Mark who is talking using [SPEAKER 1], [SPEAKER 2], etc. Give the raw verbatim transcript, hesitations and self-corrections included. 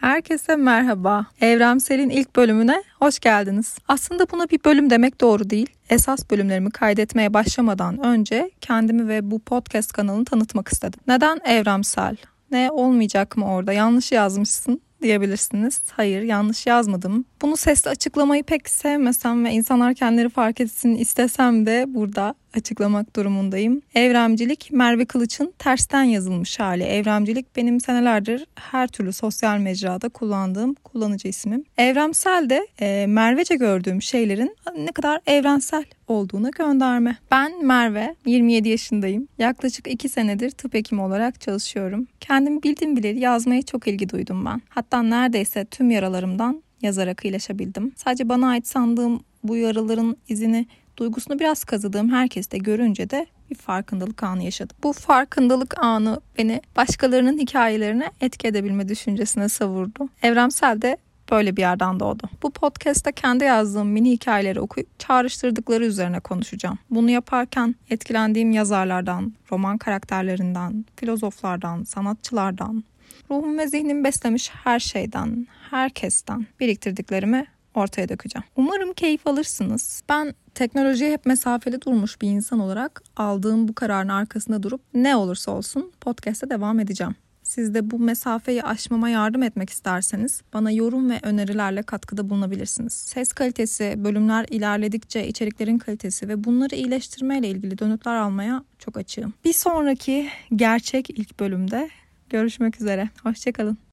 [SPEAKER 1] Herkese merhaba. Evremsel'in ilk bölümüne hoş geldiniz. Aslında buna bir bölüm demek doğru değil. Esas bölümlerimi kaydetmeye başlamadan önce kendimi ve bu podcast kanalını tanıtmak istedim. Neden Evremsel? Ne olmayacak mı orada? Yanlış yazmışsın diyebilirsiniz. Hayır, yanlış yazmadım. Bunu sesli açıklamayı pek sevmesem ve insanlar kendileri fark etsin istesem de burada açıklamak durumundayım. Evremcilik, Merve Kılıç'ın tersten yazılmış hali. Evremcilik benim senelerdir her türlü sosyal mecrada kullandığım kullanıcı ismim. Evremsel de e, Mervece gördüğüm şeylerin ne kadar evrensel olduğuna gönderme. Ben Merve, yirmi yedi yaşındayım. Yaklaşık iki senedir tıp hekimi olarak çalışıyorum. Kendim bildiğim bileli yazmaya çok ilgi duydum ben. Hatta neredeyse tüm yaralarımdan yazarak iyileşebildim. Sadece bana ait sandığım bu yaraların izini, duygusunu biraz kazıdığım herkes de görünce de bir farkındalık anı yaşadım. Bu farkındalık anı beni başkalarının hikayelerine etki edebilme düşüncesine savurdu. Evremsel de böyle bir yerden doğdu. Bu podcast'ta kendi yazdığım mini hikayeleri okuyup çağrıştırdıkları üzerine konuşacağım. Bunu yaparken etkilendiğim yazarlardan, roman karakterlerinden, filozoflardan, sanatçılardan, ruhum ve zihnimi beslemiş her şeyden, herkesten biriktirdiklerimi ortaya dökeceğim. Umarım keyif alırsınız. Ben teknolojiye hep mesafeli durmuş bir insan olarak aldığım bu kararın arkasında durup ne olursa olsun podcast'e devam edeceğim. Siz de bu mesafeyi aşmama yardım etmek isterseniz bana yorum ve önerilerle katkıda bulunabilirsiniz. Ses kalitesi, bölümler ilerledikçe içeriklerin kalitesi ve bunları iyileştirmeyle ilgili dönütler almaya çok açığım. Bir sonraki gerçek ilk bölümde görüşmek üzere. Hoşçakalın.